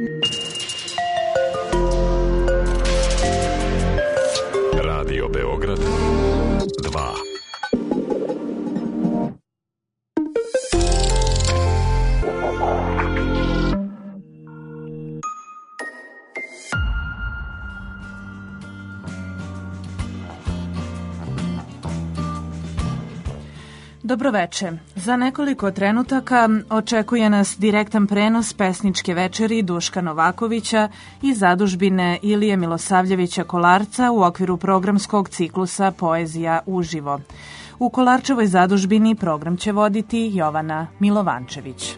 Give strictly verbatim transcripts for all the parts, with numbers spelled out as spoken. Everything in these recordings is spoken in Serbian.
Radio Beograd dva. Dobroveče. Za nekoliko trenutaka očekuje nas direktan prenos pesničke večeri Duška Novakovića iz zadužbine Ilije Milosavljevića Kolarca u okviru programskog ciklusa Poezija uživo. U Kolarčevoj zadužbini program će voditi Jovana Milovančević.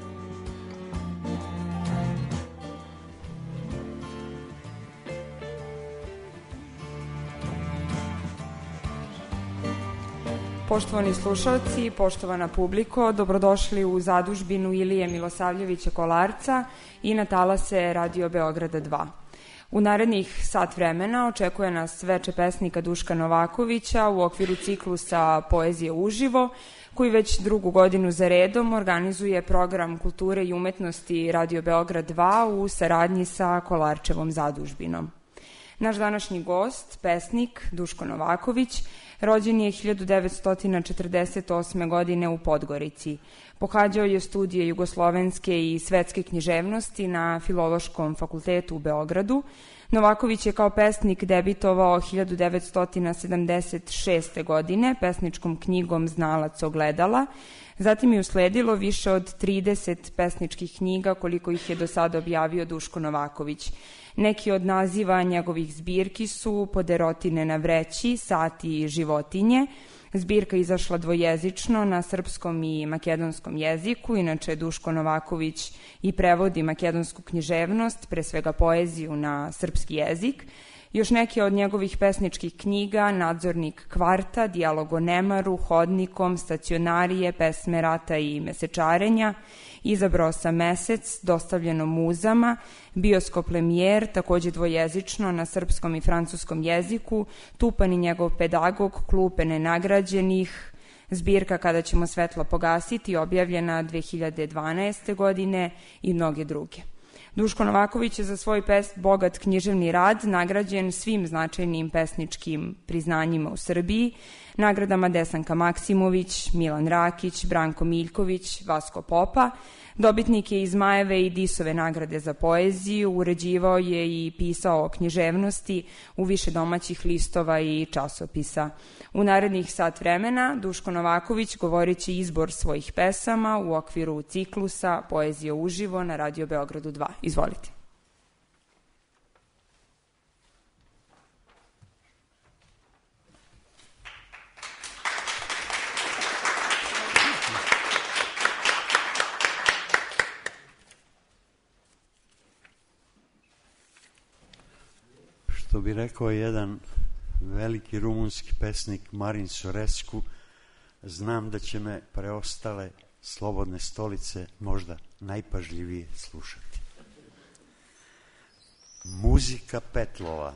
Poštovani slušalci, poštovana publiko, dobrodošli u zadužbinu Ilije Milosavljevića Kolarca i na talase Radio Beograda dva. U narednih sat vremena očekuje nas veče pesnika Duška Novakovića u okviru ciklusa Poezije uživo, koji već drugu godinu za redom organizuje program kulture i umetnosti Radio Beograd dva u saradnji sa Kolarčevom zadužbinom. Naš današnji gost, pesnik Duško Novaković, rođen je hiljadu devetsto četrdeset osme. godine u Podgorici. Pohađao je studije jugoslovenske i svetske književnosti na Filološkom fakultetu u Beogradu. Novaković je kao pesnik debitovao hiljadu devetsto sedamdeset šeste. godine pesničkom knjigom Znalac ogledala. Zatim je usledilo više od trideset pesničkih knjiga koliko ih je do sada objavio Duško Novaković. Neki od naziva njegovih zbirki su Poderotine na vreći, Sati i životinje. Zbirka izašla dvojezično na srpskom i makedonskom jeziku, inače Duško Novaković i prevodi makedonsku književnost, pre svega poeziju na srpski jezik. Još neke od njegovih pesničkih knjiga, Nadzornik kvarta, Dijalog o nemaru, Hodnikom, Stacionarije, Pesme rata i mesečarenja, Izabrao sam mesec, Dostavljeno muzama, Bioskop Lemjer, takođe dvojezično na srpskom i francuskom jeziku, Tupan i njegov pedagog, Klupe nenagrađenih, zbirka Kada ćemo svetlo pogasiti, objavljena dve hiljade dvanaeste. godine i mnoge druge. Duško Novaković je za svoj pes bogat književni rad nagrađen svim značajnim pesničkim priznanjima u Srbiji, nagradama Desanka Maksimović, Milan Rakić, Branko Miljković, Vasko Popa. Dobitnik je iz Majeve i Disove nagrade za poeziju, uređivao je i pisao o književnosti u više domaćih listova i časopisa. U narednih sat vremena Duško Novaković govorit će izbor svojih pesama u okviru ciklusa Poezija uživo na Radio Beogradu dva. Izvolite. Što bi rekao jedan veliki rumunski pesnik Marin Sorescu, znam da će me preostale slobodne stolice možda najpažljivije slušati. Muzika Petlova.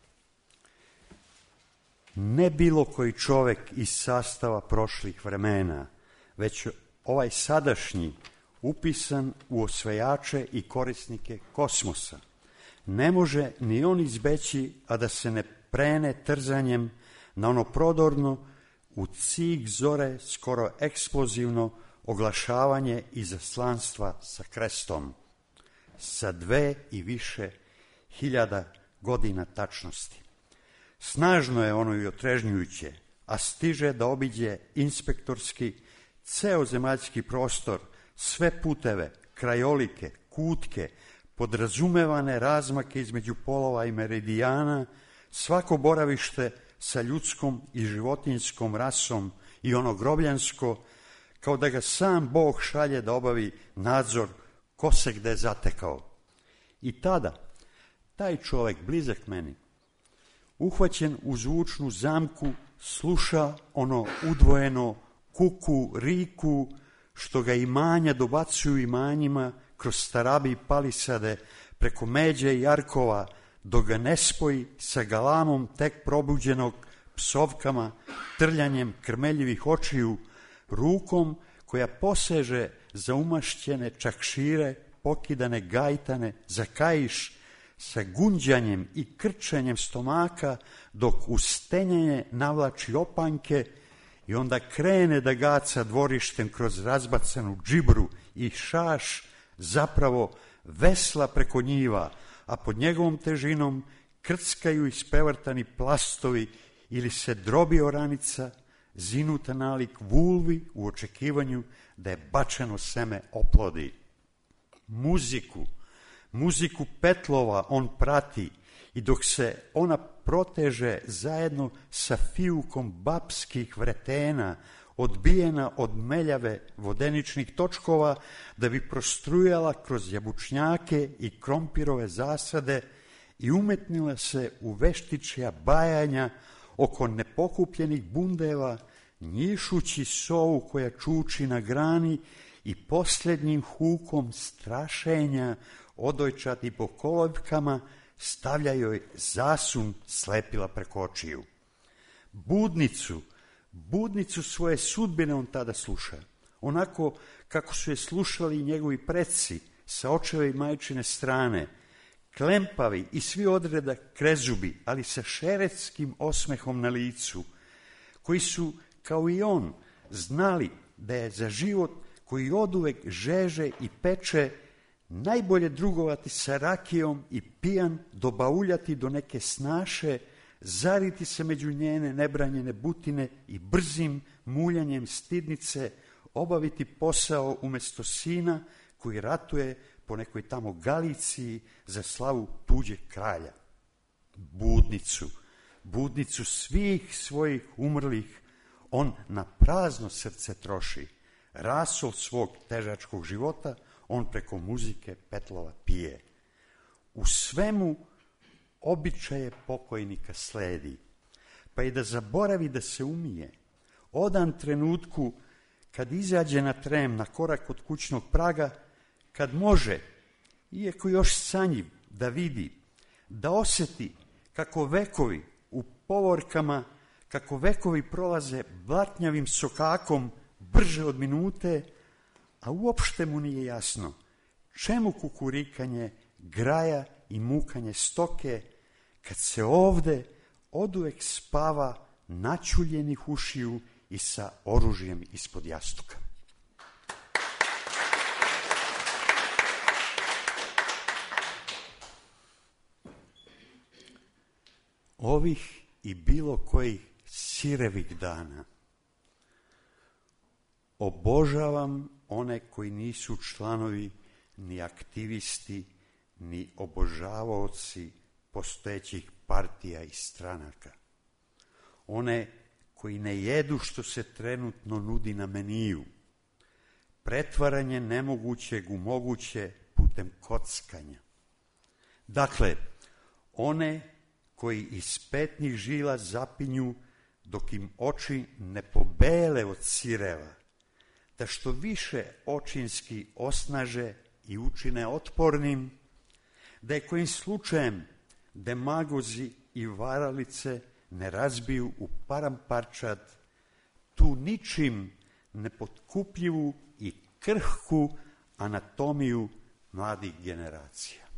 Ne bilo koji čovek iz sastava prošlih vremena, već ovaj sadašnji, upisan u osvajače i korisnike kosmosa. Ne može ni on izbeći, a da se ne prene trzanjem na ono prodorno, u cig zore skoro eksplozivno oglašavanje izaslanstva sa krestom, sa dve i više hiljada godina tačnosti. Snažno je ono i otrežnjujuće, a stiže da obiđe inspektorski ceo zemaljski prostor, sve puteve, krajolike, kutke, podrazumevane razmake između polova i meridijana, svako boravište sa ljudskom i životinjskom rasom i ono grobljansko, kao da ga sam Bog šalje da obavi nadzor ko se gde zatekao. I tada, taj čovek blizak meni, uhvaćen u zvučnu zamku, sluša ono udvojeno kuku, riku, što ga imanja dobacuju imanjima kroz starabi i palisade, preko međe i arkova, dok ga ne spoji sa galamom tek probuđenog, psovkama, trljanjem krmeljivih očiju, rukom koja poseže za umašćene čakšire pokidane gajtane zakajiš sa gunđanjem i krčenjem stomaka, dok uz stenjenje navlači opanke i onda krene da gaca dvorištem kroz razbacanu džibru i šaš, zapravo vesla preko njiva, a pod njegovom težinom krckaju isprevrtani plastovi ili se drobi oranica, zinuta nalik vulvi u očekivanju da je bačeno seme oplodi. Muziku, muziku petlova on prati i dok se ona proteže zajedno sa fijukom babskih vretena, odbijena od meljave vodeničnih točkova, da bi prostrujala kroz jabučnjake i krompirove zasade i umetnila se u veštičja bajanja oko nepokupljenih bundeva, njišući sovu koja čuči na grani i posljednjim hukom strašenja odojčati po kolevkama stavlja joj zasun slepila preko očiju. Budnicu, budnicu svoje sudbine on tada sluša, onako kako su je slušali njegovi preci sa očeve i majčine strane, klempavi i svi odreda krezubi, ali sa šeretskim osmehom na licu, koji su, kao i on, znali da je za život koji oduvek žeže i peče najbolje drugovati sa rakijom i pijan dobauljati do neke snaše, zariti se među njene nebranjene butine i brzim muljanjem stidnice obaviti posao umjesto sina koji ratuje po nekoj tamo Galiciji za slavu tuđeg kralja. Budnicu, budnicu svih svojih umrlih on na prazno srce troši, rasol svog težačkog života on preko muzike petlova pije. U svemu običaje pokojnika sledi, pa i da zaboravi da se umije, odan trenutku kad izađe na trem na korak od kućnog praga, kad može, iako još sanjiv, da vidi, da osjeti kako vekovi u povorkama, kako vekovi prolaze blatnjavim sokakom brže od minute, a uopšte mu nije jasno čemu kukurikanje, graja i mukanje stoke, kad se ovde oduvek spava načuljenih ušiju i sa oružjem ispod jastuka. Ovih i bilo kojih sirevih dana obožavam one koji nisu članovi ni aktivisti, ni obožavaoci postojećih partija i stranaka. One koji ne jedu što se trenutno nudi na meniju, pretvaranje nemogućeg u moguće putem kockanja. Dakle, one koji iz petnih žila zapinju dok im oči ne pobele od sireva, da što više očinski osnaže i učine otpornim, da je kojim slučajem demagozi i varalice ne razbiju u paramparčad tu ničim nepotkupljivu i krhku anatomiju mladih generacija.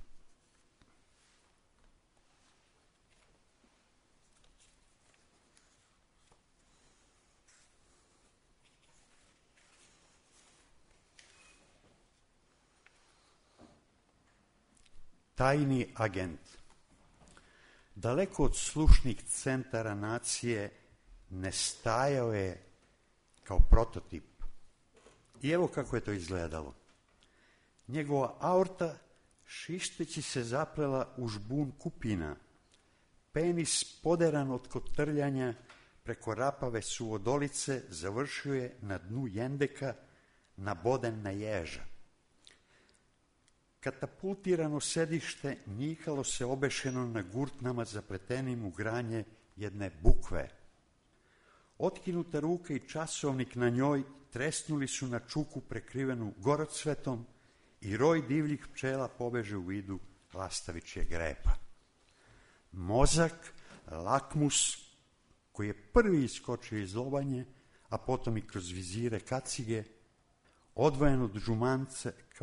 Tajni agent. Daleko od slušnih centara nacije ne stajao je kao prototip. I evo kako je to izgledalo. Njegova aorta šišteći se zaplela u žbun kupina, penis poderan od kotrljanja preko rapave suvodolice završio je na dnu jendeka naboden na ježa. Katapultirano sedište njihalo se obešeno na gurtnama zapletenim u granje jedne bukve. Otkinuta ruka i časovnik na njoj tresnuli su na čuku prekrivenu gorocvetom i roj divljih pčela pobeže u vidu lastavičjeg grepa. Mozak, lakmus, koji je prvi iskočio iz lobanje, a potom i kroz vizire kacige, odvojen od žumance kao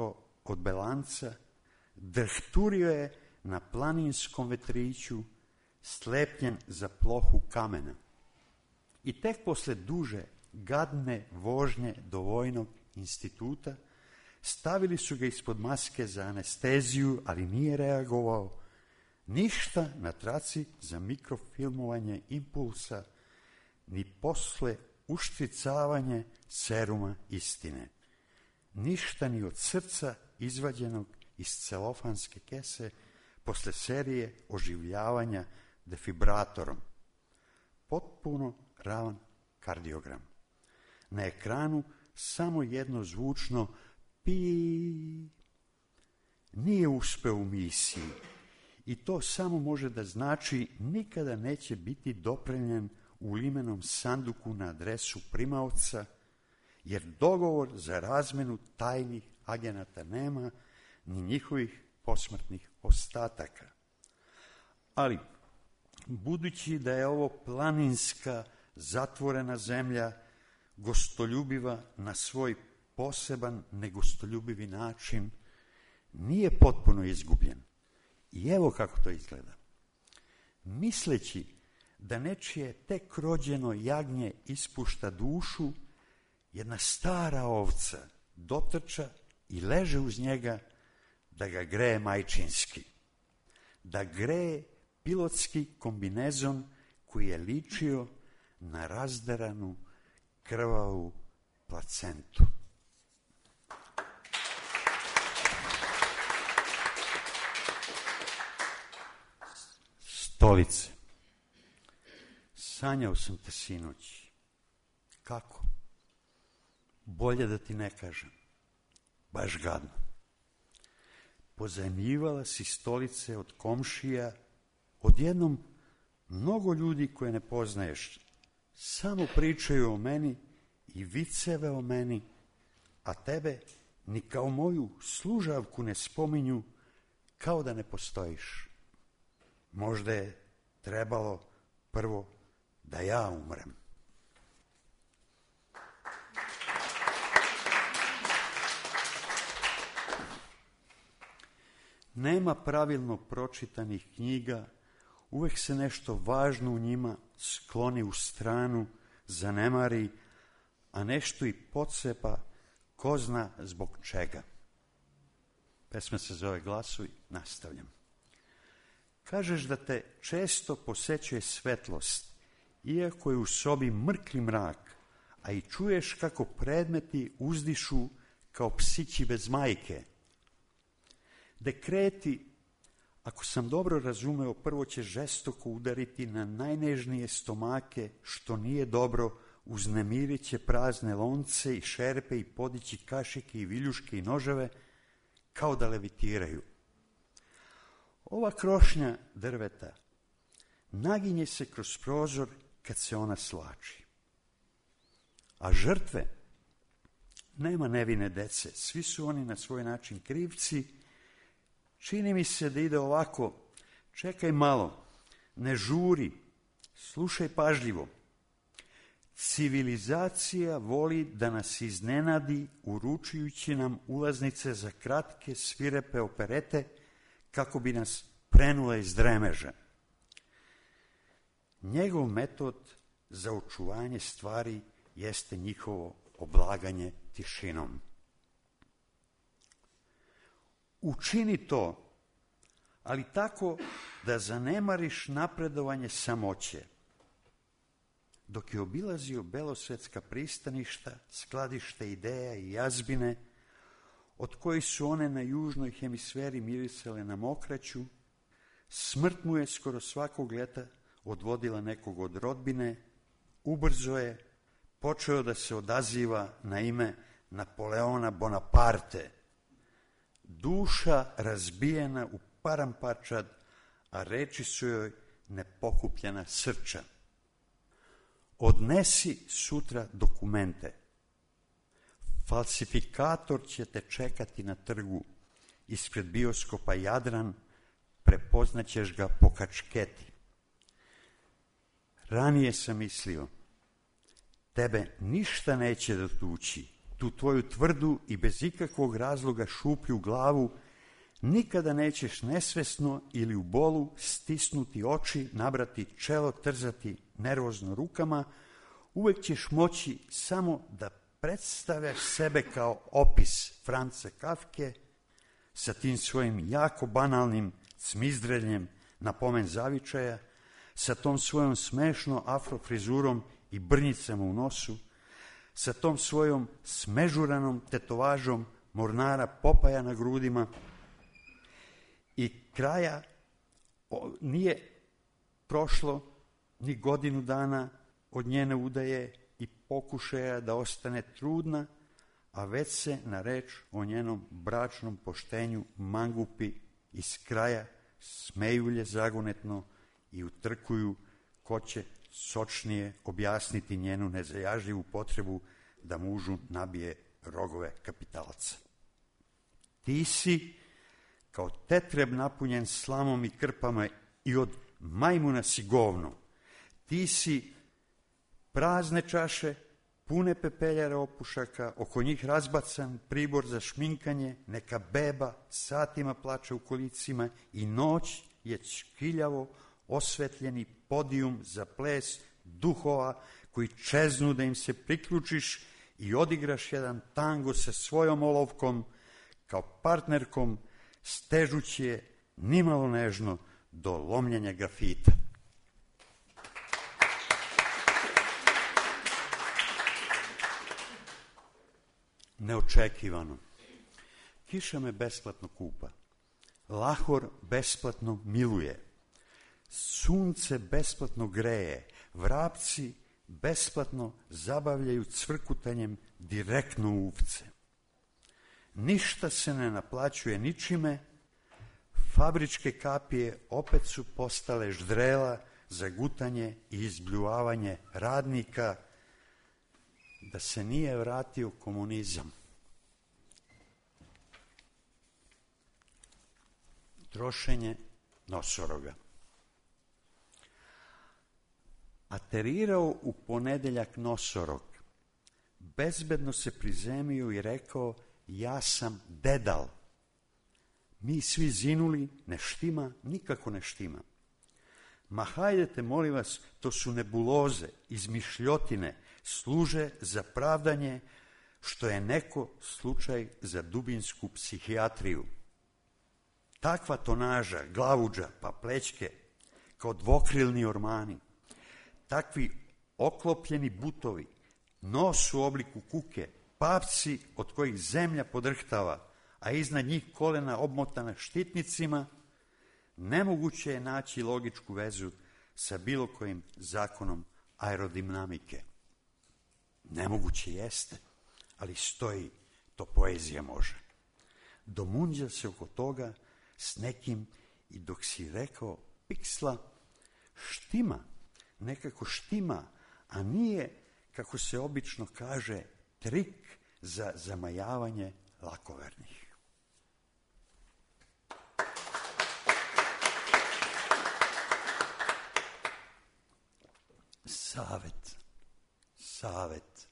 od Belanca, drhturio je na planinskom vetriću, slepljen za plohu kamena. I tek posle duže, gadne vožnje do vojnog instituta stavili su ga ispod maske za anesteziju, ali nije reagovao ništa na traci za mikrofilmovanje impulsa, ni posle uštricavanje seruma istine. Ništa ni od srca izvađenog iz celofanske kese posle serije oživljavanja defibratorom. Potpuno ravan kardiogram. Na ekranu samo jedno zvučno pi. Nije uspeo u misiji i to samo može da znači nikada neće biti dopremljen u limenom sanduku na adresu primaoca, jer dogovor za razmenu tajnih agenata nema, ni njihovih posmrtnih ostataka. Ali, budući da je ovo planinska, zatvorena zemlja, gostoljubiva na svoj poseban, negostoljubivi način, nije potpuno izgubljen. I evo kako to izgleda. Misleći da nečije tek rođeno jagnje ispušta dušu, jedna stara ovca dotrča i leže uz njega da ga greje majčinski, da greje pilotski kombinezon koji je ličio na razderanu krvavu placentu. Stolice. Sanjao sam te sinoć. Kako? Bolje da ti ne kažem. Baš gadno. Pozajmljivala si stolice od komšija, odjednom mnogo ljudi koje ne poznaješ samo pričaju o meni i viceve o meni, a tebe ni kao moju služavku ne spominju, kao da ne postojiš. Možda je trebalo prvo da ja umrem. Nema pravilno pročitanih knjiga, uvek se nešto važno u njima skloni u stranu, zanemari, a nešto i podsepa ko zna zbog čega. Pesma se zove Glasovi, nastavljam. Kažeš da te često posećuje svetlost, iako je u sobi mrkli mrak, a i čuješ kako predmeti uzdišu kao psići bez majke. Dekreti, ako sam dobro razumeo, prvo će žestoko udariti na najnežnije stomake, što nije dobro, uznemirit će prazne lonce i šerpe i podići kašike i viljuške i noževe, kao da levitiraju. Ova krošnja drveta naginje se kroz prozor kad se ona svlači. A žrtve, nema nevine dece, svi su oni na svoj način krivci. Čini mi se da ide ovako, čekaj malo, ne žuri, slušaj pažljivo. Civilizacija voli da nas iznenadi uručujući nam ulaznice za kratke svirepe operete kako bi nas prenula iz dremeža. Njegov metod za očuvanje stvari jeste njihovo oblaganje tišinom. Učini to, ali tako da zanemariš napredovanje samoće. Dok je obilazio belosvetska pristaništa, skladište ideja i jazbine, od kojih su one na južnoj hemisferi mirisale na mokraću, smrt mu je skoro svakog leta odvodila nekog od rodbine, ubrzo je počeo da se odaziva na ime Napoleona Bonaparte, duša razbijena u paramparčad, a reči su joj nepokupljena srča. Odnesi sutra dokumente. Falsifikator će te čekati na trgu ispred bioskopa Jadran, prepoznaćeš ga po kačketi. Ranije sam mislio, tebe ništa neće dotući, tu tvoju tvrdu i bez ikakvog razloga šuplju glavu, nikada nećeš nesvesno ili u bolu stisnuti oči, nabrati čelo, trzati nervozno rukama, uvek ćeš moći samo da predstavljaš sebe kao opis Franca Kafke sa tim svojim jako banalnim cmizdreljem na pomen zavičaja, sa tom svojom smešno afrofrizurom i brnjicama u nosu, sa tom svojom smežuranom tetovažom mornara Popaja na grudima. I kraja o, nije prošlo ni godinu dana od njene udaje i pokušaja da ostane trudna, a već se na reč o njenom bračnom poštenju mangupi iz kraja smejulje zagonetno i utrkuju ko će sočnije objasniti njenu nezajažljivu potrebu da mužu nabije rogove kapitalca. Ti si kao tetreb napunjen slamom i krpama i od majmuna si govno. Ti si prazne čaše, pune pepeljara opušaka, oko njih razbacan pribor za šminkanje, neka beba satima plače u kolicima i noć je čkiljavo osvetljeni podijum za ples duhova koji čeznu da im se priključiš i odigraš jedan tango sa svojom olovkom kao partnerkom, stežući je nimalo nežno do lomljenja grafita. Neočekivano. Kiša me besplatno kupa. Lahor besplatno miluje. Sunce besplatno greje. Vrapci besplatno zabavljaju cvrkutanjem direktno u uvce. Ništa se ne naplaćuje ničime. Fabričke kapije opet su postale ždrela za gutanje i izbljuvavanje radnika, da se nije vratio komunizam. Trošenje nosoroga. Aterirao u ponedeljak nosorog, bezbedno se prizemio i rekao: ja sam dedal. Mi svi zinuli, ne štima, nikako ne štima. Ma hajdete, molim vas, to su nebuloze, izmišljotine, služe za pravdanje što je neko slučaj za dubinsku psihijatriju. Takva tonaža, glavuđa pa plećke, kao dvokrilni ormani, takvi oklopljeni butovi, nos u obliku kuke, papci od kojih zemlja podrhtava, a iznad njih kolena obmotana štitnicima, nemoguće je naći logičku vezu sa bilo kojim zakonom aerodinamike. Nemoguće jeste, ali stoji, to poezija može. Domunđa se oko toga s nekim i dok si rekao piksla, štima, nekako štima, a nije, kako se obično kaže, trik za zamajavanje lakovernih. Savet, savet.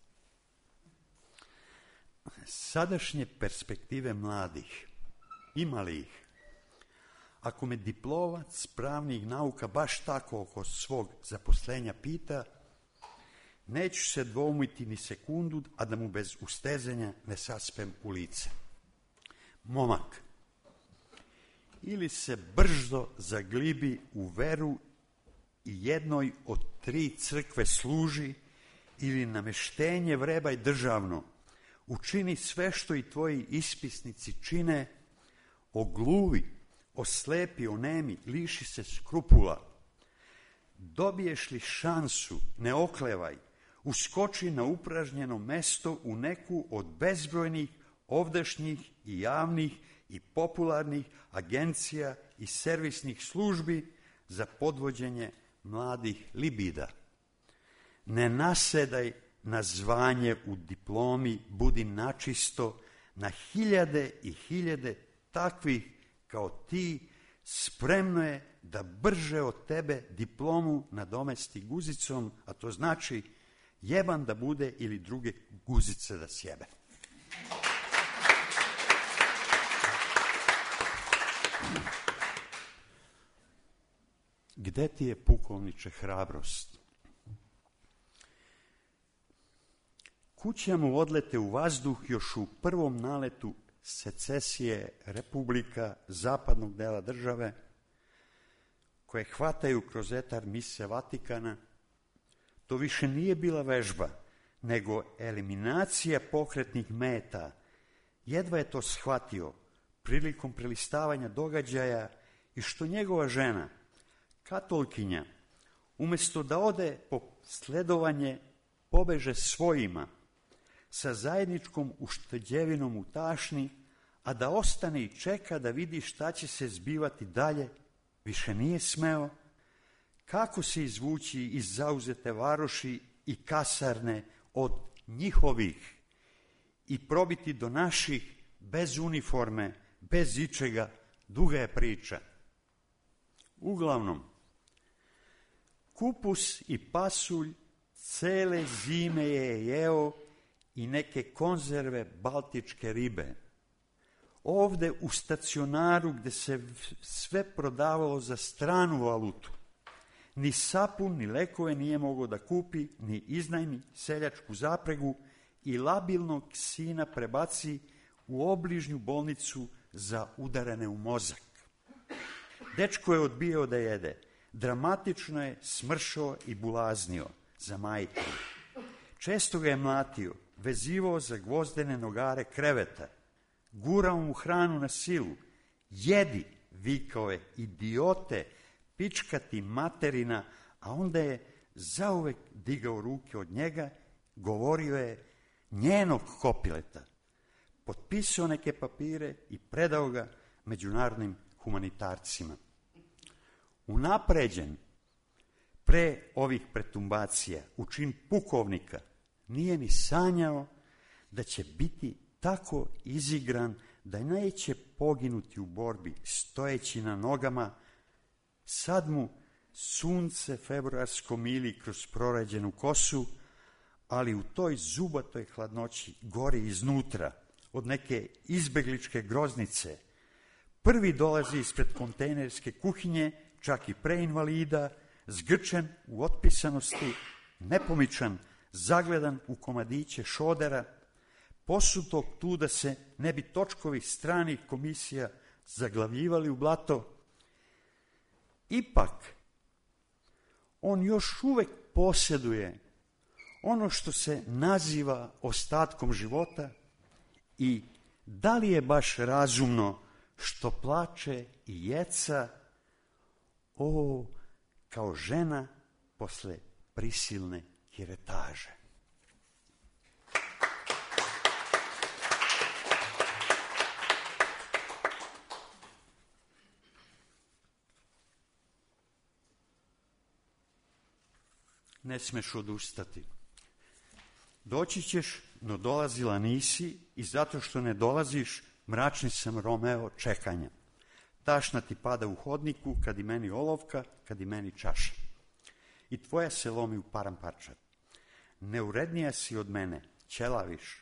Sadašnje perspektive mladih, ima li ih? Ako me diplomac pravnih nauka baš tako oko svog zaposlenja pita, neću se dvoumiti ni sekundu, a da mu bez ustezanja ne saspem u lice. Momak, ili se brzo zaglibi u veru i jednoj od tri crkve služi, ili nameštenje vrebaj državno, učini sve što i tvoji ispisnici čine, ogluvi, oslepi, onemi, liši se skrupula. Dobiješ li šansu, ne oklevaj, uskoči na upražnjeno mesto u neku od bezbrojnih ovdašnjih i javnih i popularnih agencija i servisnih službi za podvođenje mladih libida. Ne nasedaj na zvanje u diplomi, budi načisto, na hiljade i hiljade takvih kao ti spremno je da brže od tebe diplomu nadomesti guzicom, a to znači jeban da bude ili druge guzice da sjebe. Gde ti je, pukovniče, hrabrost? Kuća mu odlete u vazduh još u prvom naletu secesije republika zapadnog dela države, koje hvataju kroz etar mise Vatikana. To više nije bila vežba, nego eliminacija pokretnih meta. Jedva je to shvatio prilikom prelistavanja događaja i što njegova žena, katolkinja, umesto da ode po sledovanje pobeže svojima sa zajedničkom ušteđevinom u tašni, a da ostane i čeka da vidi šta će se zbivati dalje, više nije smeo. Kako se izvući iz zauzete varoši i kasarne od njihovih i probiti do naših bez uniforme, bez ičega, duga je priča. Uglavnom, kupus i pasulj cele zime je jeo i neke konzerve baltičke ribe. Ovde u stacionaru gde se sve prodavalo za stranu valutu, ni sapun, ni lekove nije mogao da kupi, ni iznajmi seljačku zapregu i labilnog sina prebaci u obližnju bolnicu za udarene u mozak. Dečko je odbijao da jede. Dramatično je smršao i bulaznio za majku. Često ga je mlatio, vezivao za gvozdene nogare kreveta, gurao mu hranu na silu. Jedi, vikao je, idiote, pičkati materina, a onda je zauvek digao ruke od njega, govorio je njenog kopileta, potpisao neke papire i predao ga međunarodnim humanitarcima. Unapređen pre ovih pretumbacija u čin pukovnika nije ni sanjao da će biti tako izigran da neće poginuti u borbi stojeći na nogama. Sad mu sunce februarsko mili kroz proređenu kosu, ali u toj zubatoj hladnoći gori iznutra od neke izbegličke groznice. Prvi dolazi ispred kontejnerske kuhinje, čak i pre invalida, zgrčen u otpisanosti, nepomičan, zagledan u komadiće šodera, posutog tu da se ne bi točkovi stranih komisija zaglavljivali u blato. Ipak, on još uvek posjeduje ono što se naziva ostatkom života i da li je baš razumno što plače i jeca, o, kao žena posle prisilne kiretaže. Ne smeš odustati. Doći ćeš, no dolazila nisi i zato što ne dolaziš, mračni sam Romeo čekanja. Tašna ti pada u hodniku, kad i meni olovka, kad i meni čaša. I tvoja se lomi u param parčad. Neurednija si od mene, ćelaviš.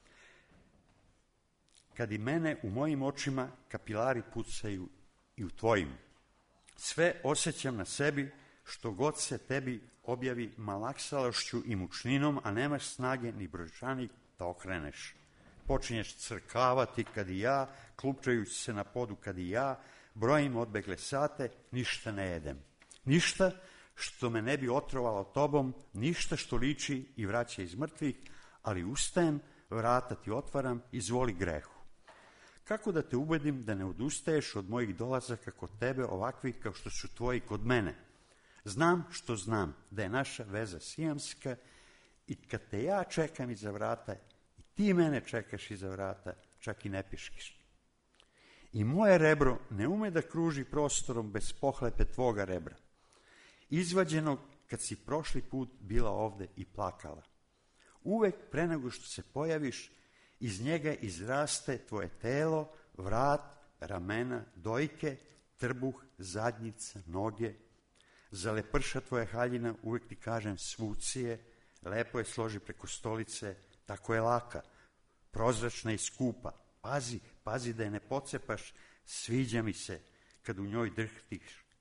Kad i mene u mojim očima kapilari pucaju i u tvojim. Sve osjećam na sebi, što god se tebi objavi malaksalošću i mučninom, a nemaš snage ni brojčanik da okreneš. Počinješ crkavati kad i ja, klupčajući se na podu kad i ja, brojim odbegle sate, ništa ne jedem. Ništa što me ne bi otrovalo tobom, ništa što liči i vraća iz mrtvih, ali ustajem, vrata ti otvaram, izvoli grehu. Kako da te ubedim da ne odustaješ od mojih dolazaka kod tebe ovakvih kao što su tvoji kod mene? Znam što znam, da je naša veza sijamska i kad te ja čekam iza vrata i ti mene čekaš iza vrata, čak i ne piškiš. I moje rebro ne ume da kruži prostorom bez pohlepe tvoga rebra, izvađenog kad si prošli put bila ovde i plakala. Uvek pre nego što se pojaviš, iz njega izraste tvoje telo, vrat, ramena, dojke, trbuh, zadnjica, noge. Za leprša tvoje haljina uvek ti kažem svucije, lepo je složi preko stolice, tako je laka, prozračna i skupa. Pazi, pazi da je ne pocepaš, sviđa mi se kad u njoj drhtiš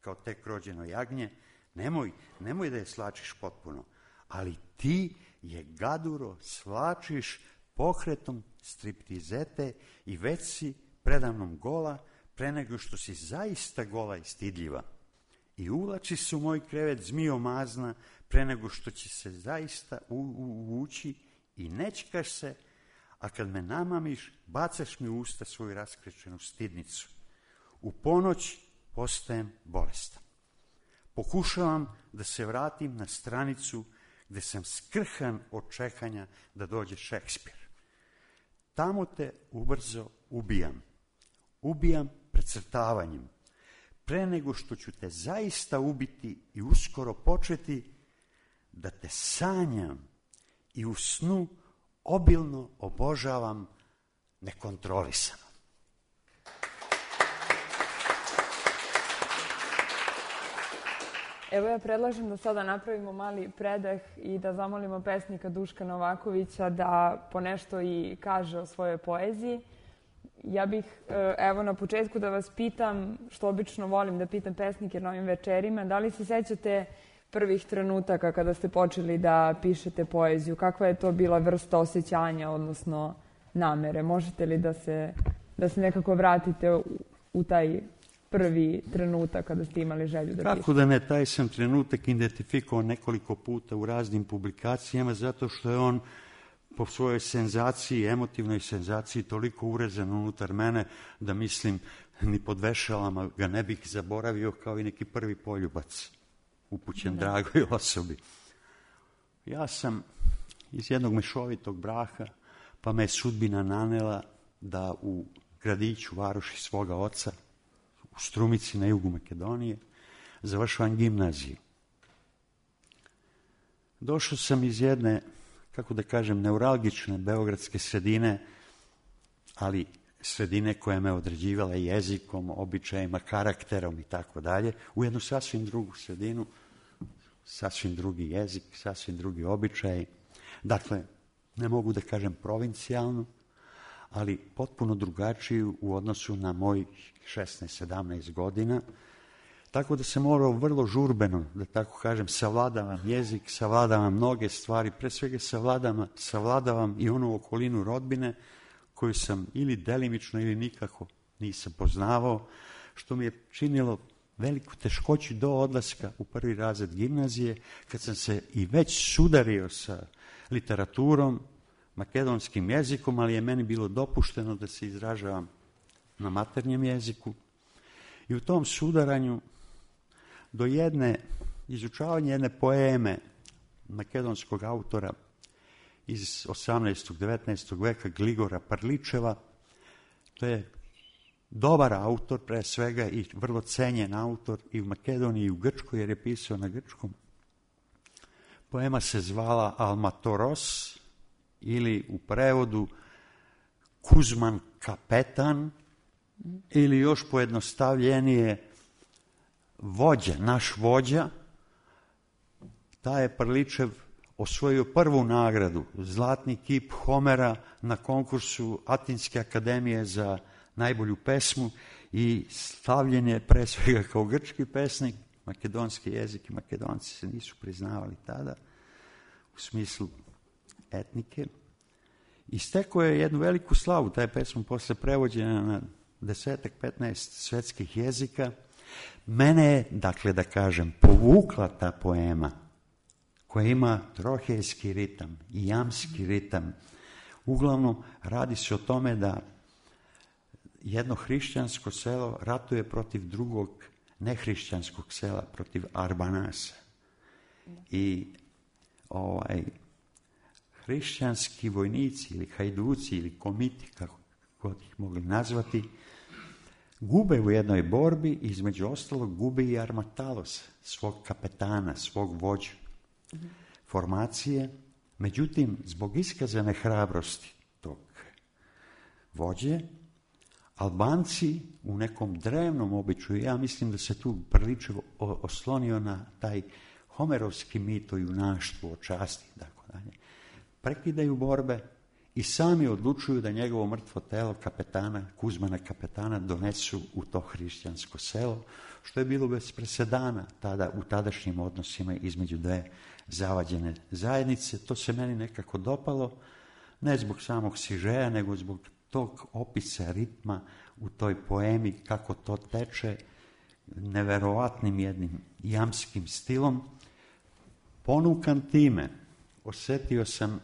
kao tek rođeno jagnje, nemoj, nemoj da je slačiš potpuno, ali ti je gaduro slačiš pokretom striptizete i već si predamnom gola, pre nego što si zaista gola i stidljiva. I uvlači se u moj krevet zmijo mazna, pre nego što će se zaista uvući i nećkaš se, a kad me namamiš, bacaš mi u usta svoju raskrečenu stidnicu. U ponoć postajem bolestan. Pokušavam da se vratim na stranicu gde sam skrhan od čekanja da dođe Šekspir. Tamo te ubrzo ubijam. Ubijam precrtavanjem. Pre nego što ću te zaista ubiti i uskoro početi da te sanjam i u snu obilno obožavam nekontrolisano. Evo ja predlažem da sada napravimo mali predah i da zamolimo pesnika Duška Novakovića da ponešto i kaže o svojoj poeziji. Ja bih, evo na početku da vas pitam, što obično volim da pitam pesnike na ovim večerima, da li se sećate prvih trenutaka kada ste počeli da pišete poeziju? Kakva je to bila vrsta osjećanja, odnosno namere? Možete li da se, da se nekako vratite u, u taj prvi trenutak kada ste imali želju da pišete? Kako da ne, taj sam trenutak identifikovao nekoliko puta u raznim publikacijama, zato što je on po svojoj senzaciji, emotivnoj senzaciji, toliko urezan unutar mene da mislim ni pod vešalama ga ne bih zaboravio kao i neki prvi poljubac upućen dragoj osobi. Ja sam iz jednog mešovitog braka, pa me je sudbina nanela da u gradiću, varoši svoga oca, u Strumici na jugu Makedonije, završavam gimnaziju. Došao sam iz jedne, kako da kažem, neuralgične beogradske sredine, ali sredine koja me određivala jezikom, običajima, karakterom i tako dalje, u jednu sasvim drugu sredinu, sasvim drugi jezik, sasvim drugi običaj. Dakle, ne mogu da kažem provincijalnu, ali potpuno drugačiju u odnosu na mojih šesnaest sedamnaest godina, tako da sam morao vrlo žurbeno, da tako kažem, savladavam jezik, savladavam mnoge stvari, pre svega savladavam, savladavam i onu okolinu rodbine koju sam ili delimično ili nikako nisam poznavao, što mi je činilo veliku teškoću do odlaska u prvi razred gimnazije, kad sam se i već sudario sa literaturom, makedonskim jezikom, ali je meni bilo dopušteno da se izražavam na maternjem jeziku. I u tom sudaranju do jedne, izučavanja jedne poeme makedonskog autora iz osamnaestog devetnaestog veka, Gligora Parličeva, to je dobar autor, pre svega, i vrlo cenjen autor i u Makedoniji i u Grčkoj, jer je pisao na grčkom. Poema se zvala Almatoros, ili u prevodu Kuzman kapetan, ili još pojednostavljenije vođa, naš vođa. Taj je Parličev osvojio prvu nagradu, zlatni kip Homera na konkursu Atinske akademije za najbolju pesmu i stavljen je pre svega kao grčki pesnik. Makedonski jezik i Makedonci se nisu priznavali tada u smislu etnike. I stekao je jednu veliku slavu, taj pesma posle prevođena na desetak, petnaest svetskih jezika. Mene je, dakle da kažem, povukla ta poema koja ima trohejski ritam i jamski ritam. Uglavnom, radi se o tome da jedno hrišćansko selo ratuje protiv drugog nehrišćanskog sela, protiv Arbanasa. I ovaj, hrišćanski vojnici ili hajduci ili komiti, kako god ih mogli nazvati, gube u jednoj borbi i između ostalog gube i Armatalos, svog kapetana, svog vođu formacije. Međutim, zbog iskazane hrabrosti tog vođe, Albanci u nekom drevnom običaju, ja mislim da se tu Parličev oslonio na taj homerovski mit o junaštvu, o časti i tako dalje, prekidaju borbe i sami odlučuju da njegovo mrtvo telo kapetana, Kuzmana kapetana, donesu u to hrišćansko selo, što je bilo bez presedana tada u tadašnjim odnosima između dve zavađene zajednice. To se meni nekako dopalo, ne zbog samog sižeja, nego zbog tog opisa ritma u toj poemi, kako to teče, neverovatnim jednim jamskim stilom. Ponukan time, osjetio sam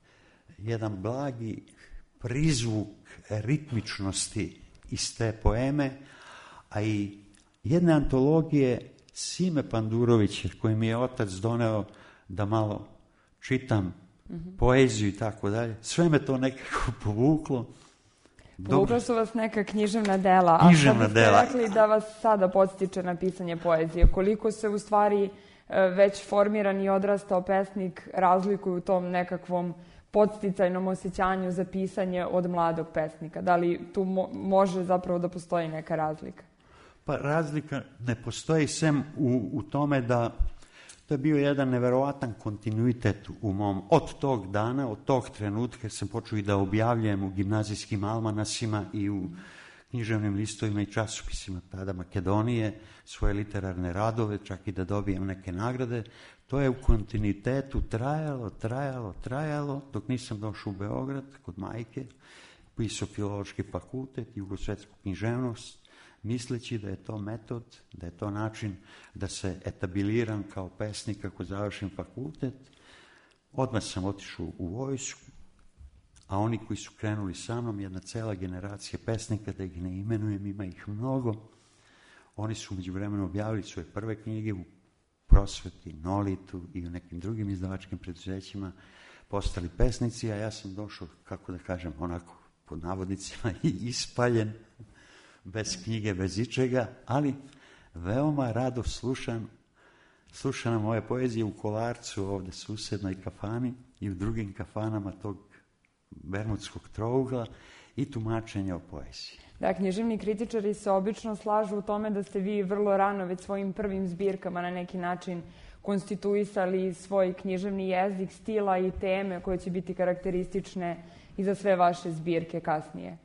jedan blagi prizvuk ritmičnosti iz te poeme, a i jedne antologije Sime Pandurovića, koji mi je otac doneo da malo čitam mm-hmm. poeziju i tako dalje. Sve me to nekako povuklo. Povuklo su vas neka književna dela, književna a sad dela. ste rekli da vas sada podstiče na pisanje poezije. Koliko se u stvari već formiran i odrastao pesnik razlikuju u tom nekakvom podsticajnom osjećanju za pisanje od mladog pesnika? Da li tu mo- može zapravo da postoji neka razlika? Pa razlika ne postoji sem u, u tome da to je bio jedan neverovatan kontinuitet u mom, od tog dana, od tog trenutka sam počeo i da objavljujem u gimnazijskim almanasima i u književnim listovima i časopisima tada Makedonije svoje literarne radove, čak i da dobijem neke nagrade. To je u kontinuitetu trajalo, trajalo, trajalo, dok nisam došao u Beograd kod majke, pisao filološki fakultet, jugosvetsku književnost, misleći da je to metod, da je to način da se etabiliram kao pesnik ako završim fakultet. Odmah sam otišao u vojsku, a oni koji su krenuli sa mnom, jedna cela generacija pesnika, da ih ne imenujem, ima ih mnogo, oni su međuvremeno objavili svoje prve knjige u Prosveti, Nolitu i u nekim drugim izdavačkim preduzećima, postali pesnici, a ja sam došao, kako da kažem, onako pod navodnicima i ispaljen, bez knjige, bez ičega, ali veoma rado slušam, slušam moje poezije u Kolarcu, ovde susednoj kafani i u drugim kafanama tog Bermudskog trougla i tumačenja o poeziji. Da, književni kritičari se obično slažu u tome da ste vi vrlo rano već svojim prvim zbirkama na neki način konstituisali svoj književni jezik, stila i teme koje će biti karakteristične i za sve vaše zbirke kasnije.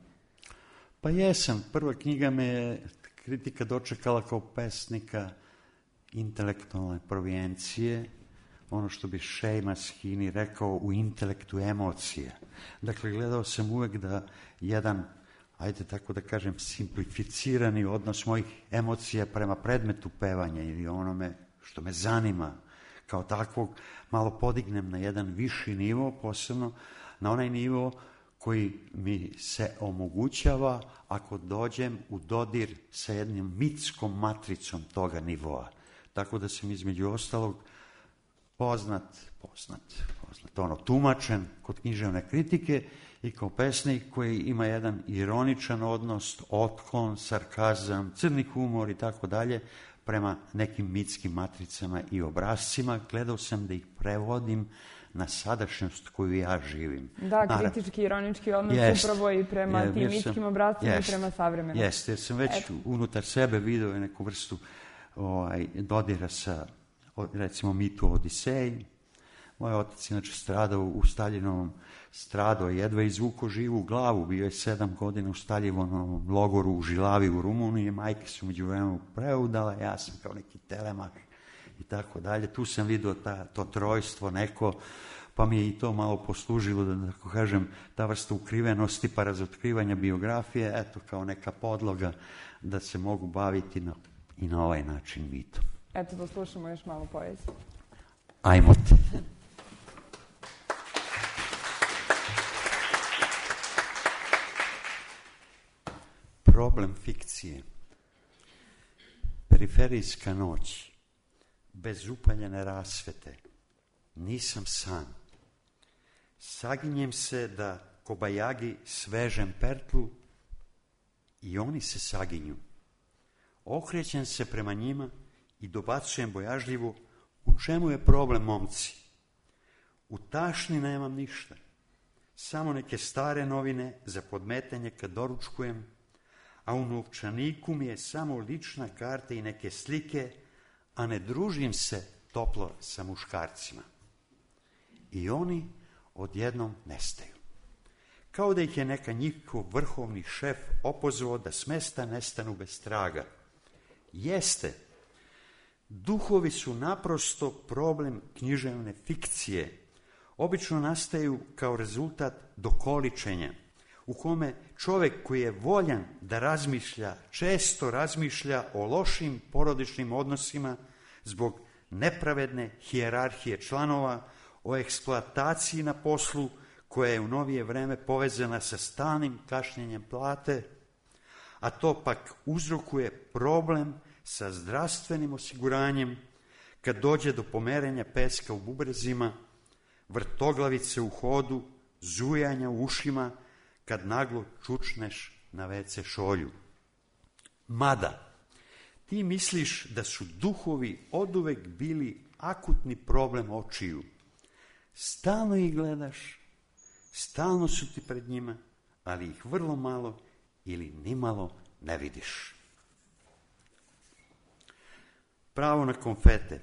Pa jesam. Prva knjiga me je kritika dočekala kao pesnika intelektualne provijencije, ono što bi Seamus Heaney rekao u intelektu emocije. Dakle, gledao sam uvek da jedan, ajde tako da kažem, simplificirani odnos mojih emocija prema predmetu pevanja ili onome što me zanima kao takvog, malo podignem na jedan viši nivo, posebno na onaj nivo koji mi se omogućava ako dođem u dodir sa jednom mitskom matricom toga nivoa. Tako da sam između ostalog poznat, poznat, poznat, ono, tumačen kod književne kritike i kao pesnik koji ima jedan ironičan odnos, otklon, sarkazam, crni humor i tako dalje prema nekim mitskim matricama i obrazcima. Gledao sam da ih prevodim na sadašnjost koju ja živim. Da, kritički, ironički odnos jest, upravo i prema je, tim mitskim obrazcima i prema savremenom. Jeste, jer sam već Eto. unutar sebe vidio neku vrstu ovaj, dodira sa, recimo, mitu o Odiseji. Moj otac inače stradao u Staljinovom, stradao jedva izvuko živu glavu, bio je sedam godina u Staljinovom logoru u Žilavi u Rumuniji, majke su međuvremenu preudala, ja sam kao neki telemak i tako dalje. Tu sam vidio ta, to trojstvo neko, pa mi je i to malo poslužilo, da tako kažem, ta vrsta ukrivenosti pa razotkrivanja biografije, eto, kao neka podloga da se mogu baviti na, i na ovaj način mitom. Eto, da slušamo još malo poezije. Ajmo te. Problem fikcije. Periferijska noć. Bez upaljene rasvete. Nisam san. Saginjem se da kobajagi svežem pertlu i oni se saginju. Okrećem se prema njima i dobacujem bojažljivo: u čemu je problem, momci? U tašni nemam ništa. Samo neke stare novine za podmetanje kad doručkujem, a u novčaniku mi je samo lična karta i neke slike, a ne družim se toplo sa muškarcima. I oni odjednom nestaju. kao da ih je neka njihov vrhovni šef opozvao da s mesta nestanu bez traga. Jeste, duhovi su naprosto problem književne fikcije. Obično nastaju kao rezultat dokoličenja, u kome čovjek koji je voljan da razmišlja, često razmišlja o lošim porodičnim odnosima zbog nepravedne hijerarhije članova, o eksploataciji na poslu koja je u novije vreme povezana sa stalnim kašnjenjem plate, a to pak uzrokuje problem sa zdravstvenim osiguranjem kad dođe do pomerenja peska u bubrezima, vrtoglavice u hodu, zujanja u ušima, kad naglo čučneš na ve ce šolju. Mada, ti misliš da su duhovi oduvek bili akutni problem očiju. Stalno ih gledaš, stalno su ti pred njima, ali ih vrlo malo ili nimalo ne vidiš. Pravo na konfete.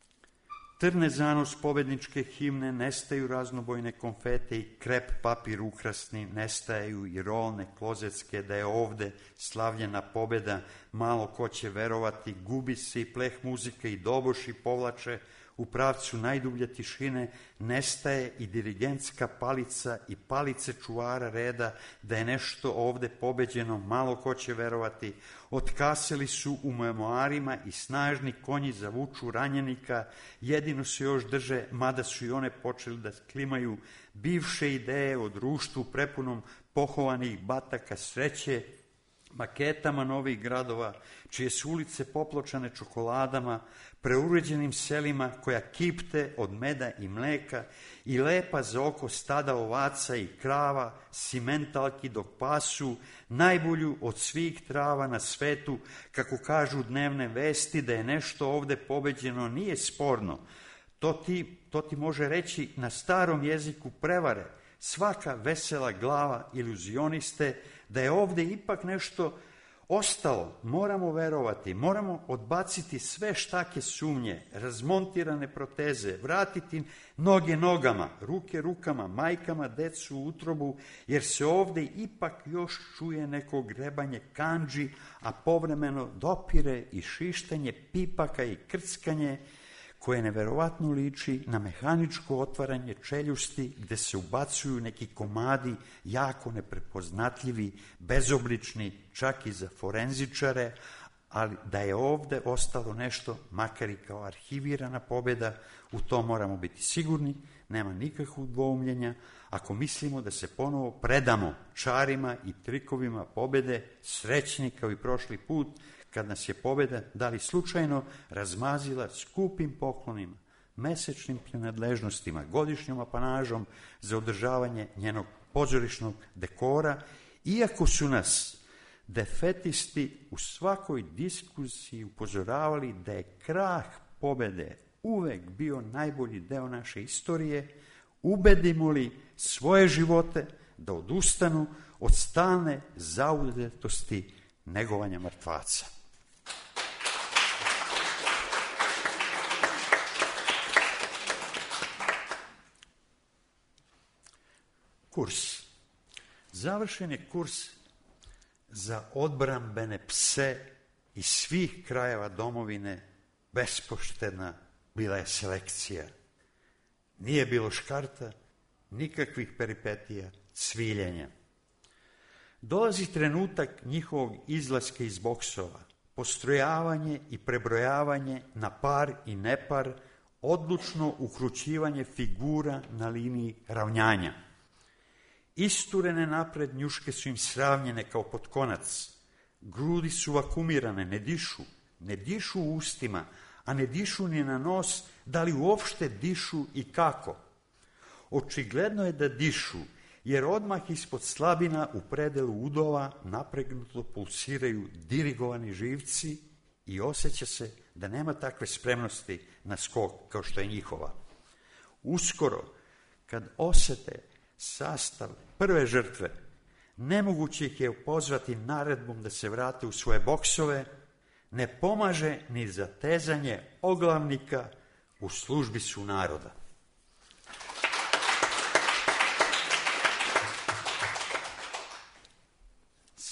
Trne zanos pobedničke himne, nestaju raznobojne konfete i krep papir ukrasni, nestaju i rolne klozetske, da je ovde slavljena pobeda, malo ko će verovati, gubi se i pleh muzike i doboši povlače u pravcu najdublje tišine, nestaje i dirigentska palica i palice čuvara reda, da je nešto ovde pobeđeno, malo ko će verovati. Otkasili su u memoarima i snažni konji zavuču ranjenika, jedino se još drže, mada su i one počeli da klimaju, bivše ideje o društvu prepunom pohovanih bataka sreće, maketama novih gradova, čije su ulice popločane čokoladama, preuređenim selima koja kipte od meda i mleka i lepa za oko stada ovaca i krava, simentalki dok pasu, najbolju od svih trava na svetu, kako kažu dnevne vesti, da je nešto ovde pobeđeno, nije sporno. To ti, to ti može reći na starom jeziku prevare, svaka vesela glava iluzioniste, da je ovde ipak nešto ostalo. Moramo verovati, moramo odbaciti sve štake sumnje, razmontirane proteze, vratiti noge nogama, ruke rukama, majkama, decu u utrobu, jer se ovde ipak još čuje neko grebanje kandži, a povremeno dopire i šištenje pipaka i krckanje, koje neverovatno liči na mehaničko otvaranje čeljusti gde se ubacuju neki komadi jako neprepoznatljivi, bezoblični, čak i za forenzičare, ali da je ovde ostalo nešto, makar i kao arhivirana pobjeda, u to moramo biti sigurni, nema nikakvog dvoumljenja, ako mislimo da se ponovo predamo čarima i trikovima pobjede, srećni kao i prošli put, kad nas je pobjeda, da li slučajno, razmazila skupim poklonima, mesečnim prinadležnostima, godišnjom apanažom za održavanje njenog pozorišnog dekora, iako su nas defetisti u svakoj diskusiji upozoravali da je krah pobjede uvek bio najbolji deo naše istorije, ubedimo li svoje živote da odustanu od stalne zauzetosti negovanja mrtvaca. Kurs. Završen je kurs za odbrambene pse iz svih krajeva domovine, bespoštedna bila je selekcija. Nije bilo škarta, nikakvih peripetija, cviljenja. Dolazi trenutak njihovog izlaska iz boksova, postrojavanje i prebrojavanje na par i nepar, odlučno ukrućivanje figura na liniji ravnjanja. Isturene napred, njuške su im sravnjene kao potkonac, grudi su vakumirane, ne dišu, ne dišu u ustima, a ne dišu ni na nos, da li uopšte dišu i kako. Očigledno je da dišu, jer odmah ispod slabina u predelu udova napregnuto pulsiraju dirigovani živci i osjeća se da nema takve spremnosti na skok kao što je njihova. Uskoro, kad osete sastav prve žrtve, nemoguće ih je pozvati naredbom da se vrate u svoje boksove, ne pomaže ni zatezanje oglavnika, u službi su naroda.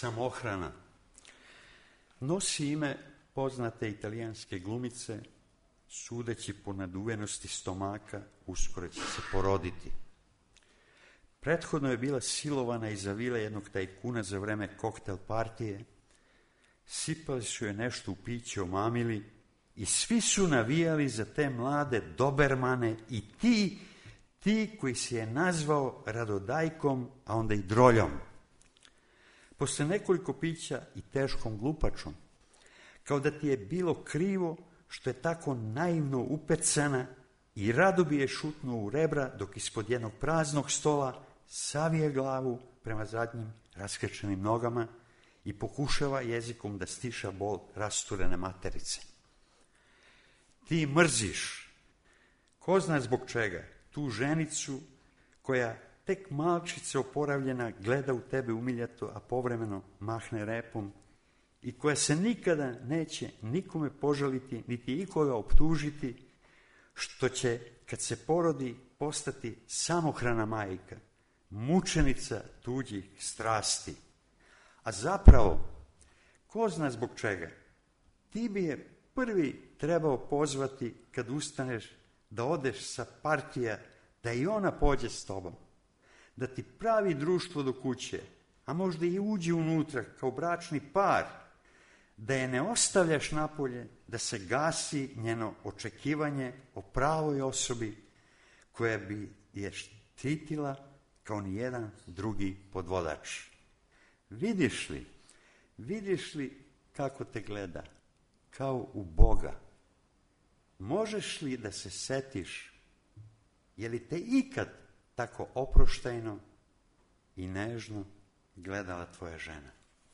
Samohrana nosi ime poznate italijanske glumice, sudeći po naduvenosti stomaka, uskoro će se poroditi. Prethodno je bila silovana iza vile jednog tajkuna za vreme koktel partije, sipali su je nešto u piće, omamili i svi su navijali za te mlade dobermane i ti, ti koji se je nazvao Radodajkom, a onda i Droljom. Posle nekoliko pića i teškom glupačom, kao da ti je bilo krivo što je tako naivno upecana i rado bi je šutnuo u rebra dok ispod jednog praznog stola savije glavu prema zadnjim raskrčenim nogama i pokušava jezikom da stiša bol rasturene materice. Ti mrziš, ko zna zbog čega, tu ženicu koja tek malčice oporavljena gleda u tebe umiljato, a povremeno mahne repom i koja se nikada neće nikome požaliti, niti ikoga optužiti, što će, kad se porodi, postati samohrana majka, mučenica tuđih strasti. A zapravo, ko zna zbog čega, ti bi je prvi trebao pozvati kad ustaneš da odeš sa partija, da i ona pođe s tobom, da ti pravi društvo do kuće, a možda i uđi unutra kao bračni par, da je ne ostavljaš napolje, da se gasi njeno očekivanje o pravoj osobi koja bi je štitila kao nijedan drugi podvodač. Vidiš li, vidiš li kako te gleda, kao u Boga? Možeš li da se setiš, je li te ikad tako oproštajno i nežno gledala tvoja žena?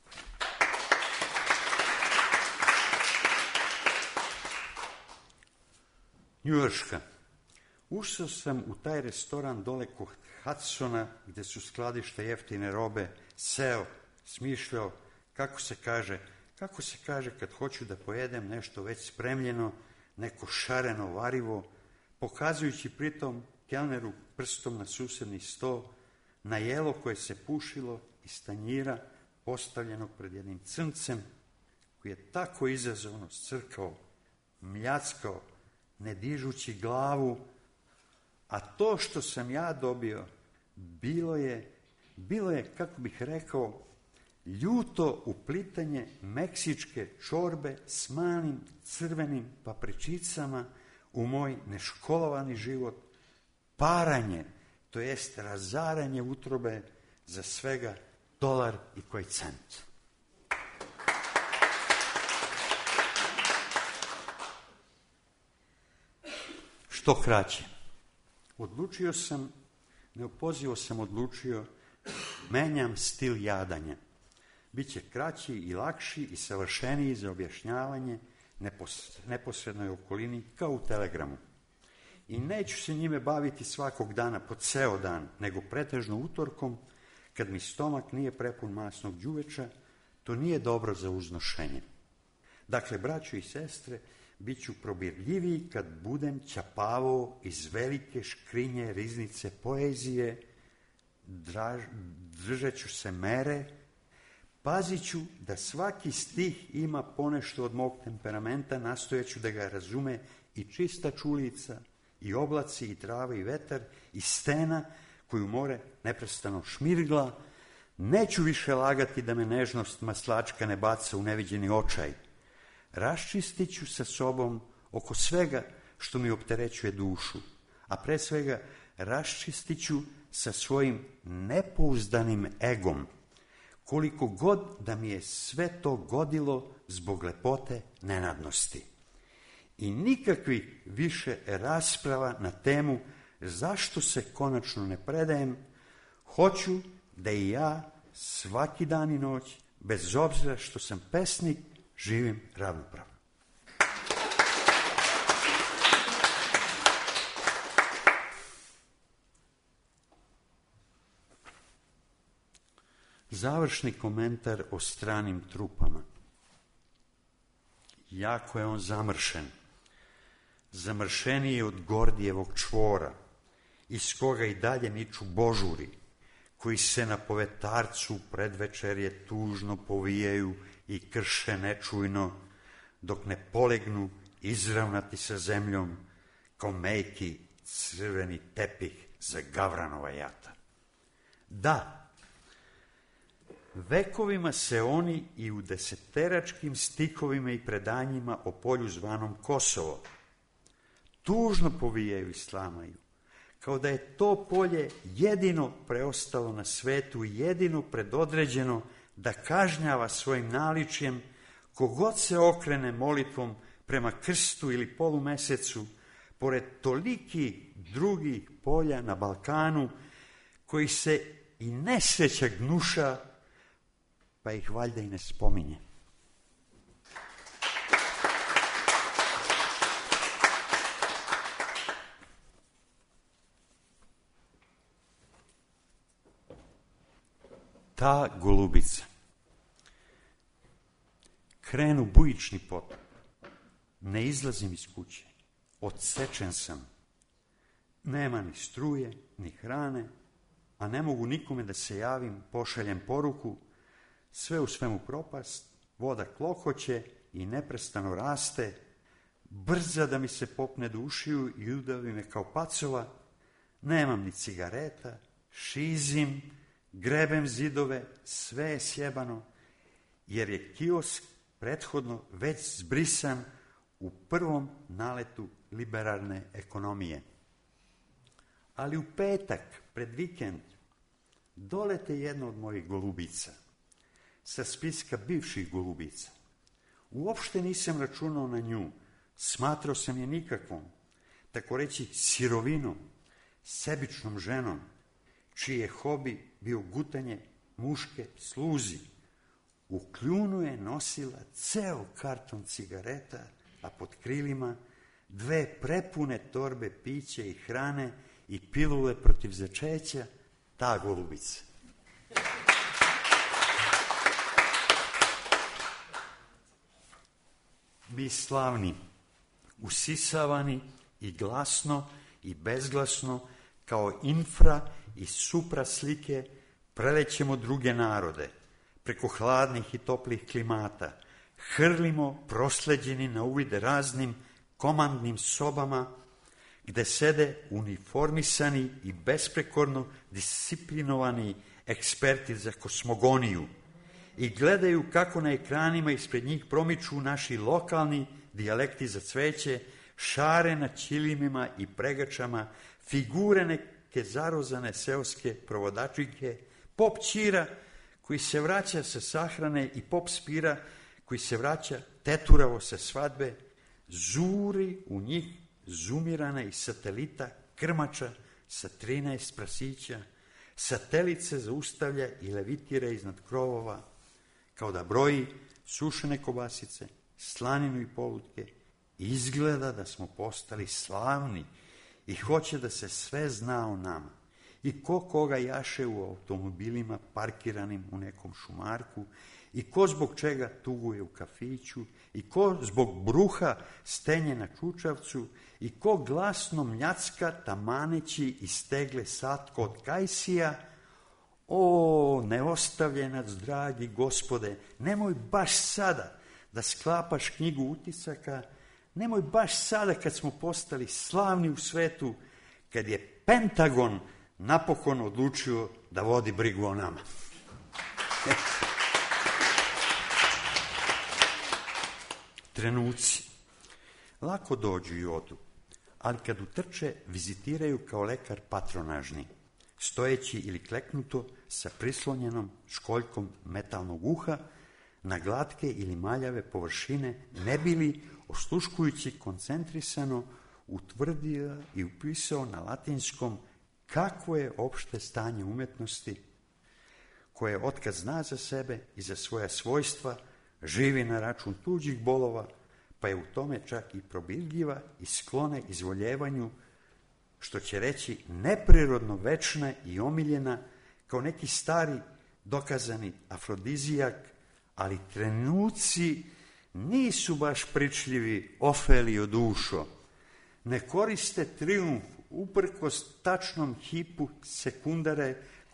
Njujorška. Ušao sam u taj restoran dole kod Hudsona, gde su skladišta jeftine robe, seo, smišljao, kako se kaže, kako se kaže kad hoću da pojedem nešto već spremljeno, neko šareno varivo, pokazujući pritom kelneru prstom na susedni sto, na jelo koje se pušilo iz tanjira postavljenog pred jednim crncem, koji je tako izazovno scrkao, mljackao, ne dižući glavu, a to što sam ja dobio bilo je, bilo je, kako bih rekao, ljuto uplitanje meksičke čorbe s malim crvenim papričicama u moj neškolovani život, paranje, to jest razaranje utrobe za svega dolar i koji cent. Što kraće. Odlučio sam, neopozivo sam odlučio, menjam stil jadanja. Biće kraći i lakši i savršeniji za objašnjavanje neposrednoj okolini, kao u telegramu. I neću se njime baviti svakog dana po ceo dan, nego pretežno utorkom, kad mi stomak nije prepun masnog đuveča, to nije dobro za uznošenje. Dakle, braćo i sestre, bit ću probirljiviji kad budem ćapavao iz velike škrinje riznice poezije, draž, držat ću se mere, pazit ću da svaki stih ima ponešto od mog temperamenta, nastojaću da ga razume i čista čulica, i oblaci, i trava, i vetar, i stena koju more neprestano šmirgla. Neću više lagati da me nežnost maslačka ne baca u neviđeni očaj. Raščistit ću sa sobom oko svega što mi opterećuje dušu, a pre svega raščistit ću sa svojim nepouzdanim egom, koliko god da mi je sve to godilo zbog lepote nenadnosti. I nikakvih više rasprava na temu zašto se konačno ne predajem, hoću da i ja svaki dan i noć, bez obzira što sam pesnik, živim ravnopravno. Završni komentar o stranim trupama. Jako je on zamršen. Zamršeniji je od Gordijevog čvora, iz koga i dalje niču božuri, koji se na povetarcu predvečerje tužno povijaju i krše nečujno, dok ne polegnu izravnati sa zemljom kao mejki crveni tepih za gavranova jata. Da, vekovima se oni i u deseteračkim stihovima i predanjima o polju zvanom Kosovo tužno povijaju i slamaju, kao da je to polje jedino preostalo na svetu i jedino predodređeno da kažnjava svojim naličjem kogod se okrene molitvom prema krstu ili polumesecu, pored toliki drugih polja na Balkanu, koji se i nesreća gnuša, pa ih valjda i ne spominje. Ta golubica. Krenu bujični potop. Ne izlazim iz kuće. Odsečen sam. Nema ni struje, ni hrane, a ne mogu nikome da se javim, pošaljem poruku, sve u svemu propast, voda klokoće i neprestano raste, brza da mi se popne do ušiju i udavi me kao pacova, nemam ni cigareta, šizim, grebem zidove, sve je sjebano, jer je kiosk prethodno već zbrisan u prvom naletu liberalne ekonomije. Ali u petak, pred vikend, dolete jedna od mojih golubica, sa spiska bivših golubica. Uopšte nisam računao na nju, smatrao sam je nikakvom, tako reći sirovinom, sebičnom ženom, čiji je hobi bio gutanje muške sluzi. U kljunu je nosila ceo karton cigareta, a pod krilima dve prepune torbe pića i hrane i pilule protiv začeća, ta golubica. Mi slavni, usisavani i glasno i bezglasno, kao infra i supra slike, prelećemo druge narode, preko hladnih i toplih klimata, hrlimo prosleđeni na uvide raznim komandnim sobama, gde sede uniformisani i besprekorno disciplinovani eksperti za kosmogoniju i gledaju kako na ekranima ispred njih promiču naši lokalni dijalekti za cveće, šare na ćilimima i pregačama, figure neke zarozane seoske provodačike, pop Ćira koji se vraća sa sahrane i pop Spira koji se vraća teturavo sa svadbe, zuri u njih zumirana iz satelita krmača sa trinaest prasića, satelice zaustavlja i levitira iznad krovova, kao da broji sušene kobasice, slaninu i polutke, izgleda da smo postali slavni i hoće da se sve zna o nama. I ko koga jaše u automobilima parkiranim u nekom šumarku, i ko zbog čega tuguje u kafiću, i ko zbog bruha stenje na čučavcu, i ko glasno mljacka tamaneći iz tegle satko od kajsija. O, neostavljenac, dragi gospode, nemoj baš sada da sklapaš knjigu utisaka, nemoj baš sada kad smo postali slavni u svetu, kad je Pentagon napokon odlučio da vodi brigu o nama. Trenuci lako dođu i odu, ali kad utrče, vizitiraju kao lekar patronažni, stojeći ili kleknuto sa prislonjenom školjkom metalnog uha na glatke ili maljave površine, ne bili osluškujući koncentrisano utvrdio i upisao na latinskom kakvo je opšte stanje umetnosti, koje otkad zna za sebe i za svoja svojstva, živi na račun tuđih bolova, pa je u tome čak i probirljiva i sklone izvoljevanju, što će reći neprirodno večna i omiljena, kao neki stari dokazani afrodizijak, ali trenuci nisu baš pričljivi, Ofelijo dušo. Ne koriste trijumf uprkos tačnom hipu sekundare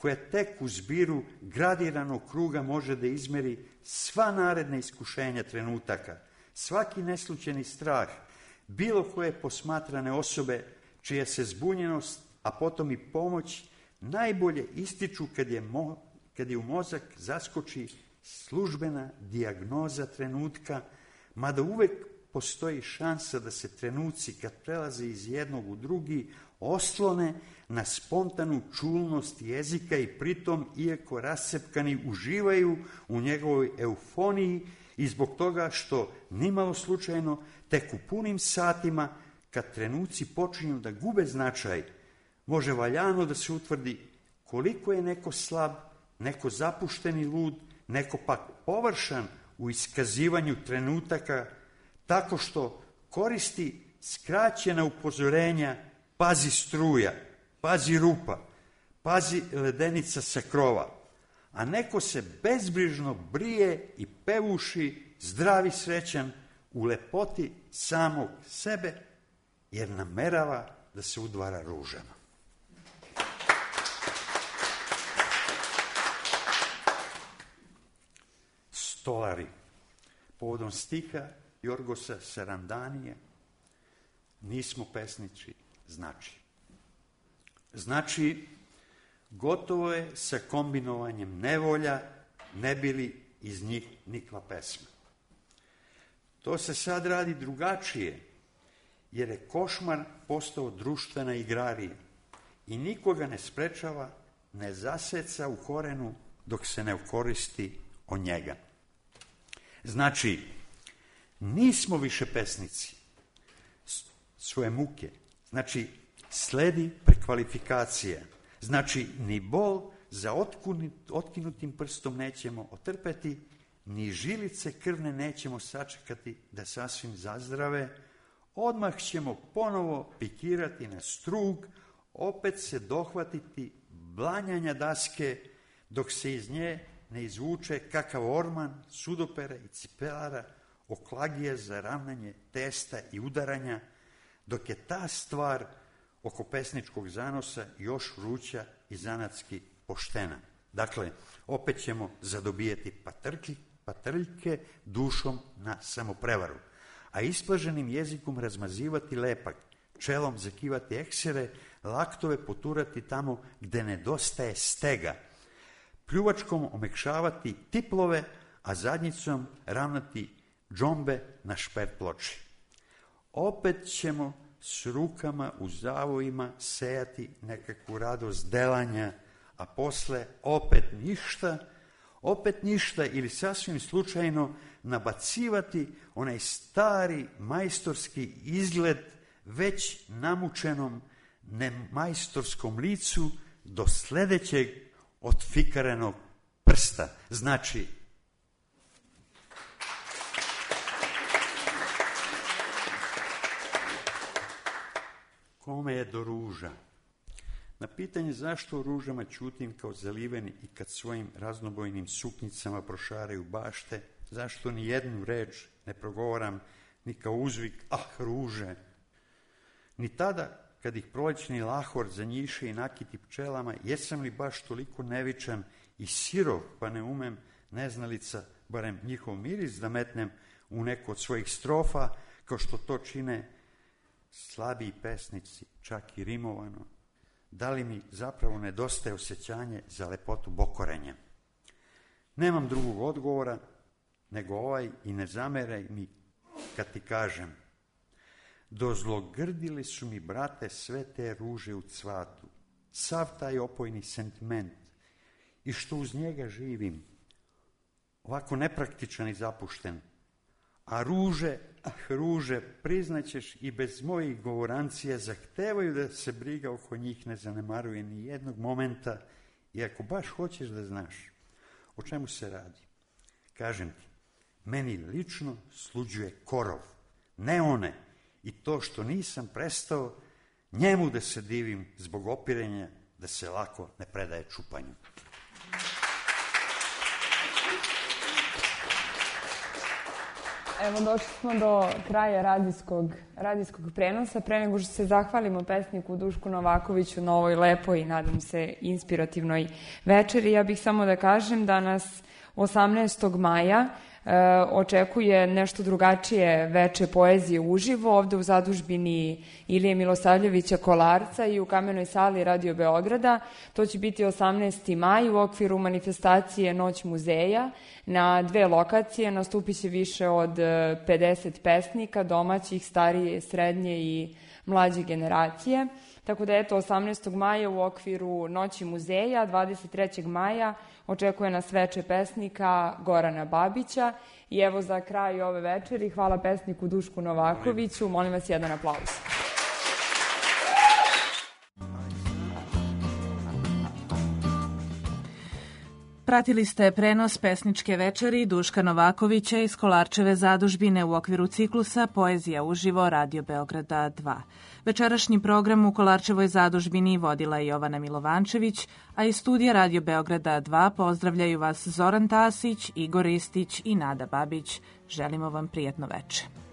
koja tek u zbiru gradiranog kruga može da izmeri sva naredna iskušenja trenutaka, svaki neslućeni strah, bilo koje posmatrane osobe čija se zbunjenost, a potom i pomoć, najbolje ističu kad je, mo, kad je u mozak zaskoči službena dijagnoza trenutka, mada uvek postoji šansa da se trenuci, kad prelaze iz jednog u drugi, oslone na spontanu čulnost jezika i pritom, iako rascepkani, uživaju u njegovoj eufoniji i zbog toga što, nimalo slučajno, tek u punim satima, kad trenuci počinju da gube značaj, može valjano da se utvrdi koliko je neko slab, neko zapušteni lud, neko pak površan u iskazivanju trenutaka, tako što koristi skraćena upozorenja: pazi struja, pazi rupa, pazi ledenica sa krova, a neko se bezbrižno brije i pevuši, zdrav i srećan, u lepoti samog sebe, jer namerava da se udvara ružama. Stolari, povodom stiha Jorgosa Sarandanije, nismo pesnici, znači. Znači, gotovo je sa kombinovanjem nevolja, ne bi li iz njih nikla pesma. To se sad radi drugačije, jer je košmar postao društvena igrarija i nikoga ne sprečava, ne zaseca u korenu dok se ne okoristi o njega. Znači, nismo više pesnici svoje muke, znači sledi prekvalifikacija, znači ni bol za otkinutim prstom nećemo otrpeti, ni žilice krvne nećemo sačekati da sasvim zazdrave, odmah ćemo ponovo pikirati na strug, opet se dohvatiti blanjanja daske, dok se iz nje ne izvuče kakav orman, sudopera i cipelara, oklagije za ravnanje testa i udaranja, dok je ta stvar oko pesničkog zanosa još vruća i zanatski poštena. Dakle, opet ćemo zadobijeti patrlji, patrljke dušom na samoprevaru, a isplaženim jezikom razmazivati lepak, čelom zakivati eksere, laktove poturati tamo gde nedostaje stega, pljuvačkom omekšavati tiplove, a zadnjicom ravnati džombe na špert ploči. Opet ćemo s rukama u zavojima sejati nekakvu radost delanja, a posle opet ništa, opet ništa ili sasvim slučajno nabacivati onaj stari majstorski izgled već namučenom nemajstorskom licu do sledećeg otfikarenog prsta. Znači, kome je do ruža? Na pitanje zašto o ružama ćutim kao zaliveni i kad svojim raznobojnim suknjicama prošaraju bašte, zašto ni jednu reč ne progovaram ni kao uzvik, ah, ruže, ni tada kad ih prolećni lahor zanjiše i nakiti pčelama, jesam li baš toliko nevičan i sirov, pa ne umem, neznalica, barem njihov miris da metnem u neku od svojih strofa, kao što to čine slabiji pesnici, čak i rimovano. Da li mi zapravo nedostaje osjećanje za lepotu bokorenja? Nemam drugog odgovora nego ovaj i ne zameraj mi kad ti kažem: dozlogrdili su mi, brate, sve te ruže u cvatu, sav taj opojni sentiment i što uz njega živim, ovako nepraktičan i zapušten. A ruže, ah ruže, priznaćeš i bez mojih govorancija, zahtevaju da se briga oko njih ne zanemaruje ni jednog momenta, i ako baš hoćeš da znaš o čemu se radi, kažem ti, meni lično sluđuje korov, ne one, i to što nisam prestao njemu da se divim zbog opirenja da se lako ne predaje čupanju. Evo, došli smo do kraja radijskog, radijskog prenosa. Pre nego što se zahvalimo pesniku Dušku Novakoviću na ovoj lepoj i, nadam se, inspirativnoj večeri, ja bih samo da kažem da nas osamnaestog maja e, očekuje nešto drugačije veče poezije uživo ovde u zadužbini Ilije Milosavljevića Kolarca i u Kamenoj sali Radio Beograda. To će biti osamnaesti maj u okviru manifestacije Noć muzeja. Na dve lokacije nastupit će više od pedeset pesnika, domaćih, starije, srednje i mlađe generacije. Tako da eto, osamnaestog maja u okviru Noći muzeja, dvadeset trećeg maja očekuje nas veče pesnika Gorana Babića. I evo za kraj ove večeri, hvala pesniku Dušku Novakoviću. Molim vas jedan aplauz. Pratili ste prenos pesničke večeri Duška Novakovića iz Kolarčeve zadužbine u okviru ciklusa Poezija uživo Radio Beograda dva. Večerašnji program u Kolarčevoj zadužbini vodila je Jovana Milovančević, a iz studija Radio Beograda dva pozdravljaju vas Zoran Tasić, Igor Ristić i Nada Babić. Želimo vam prijatno veče.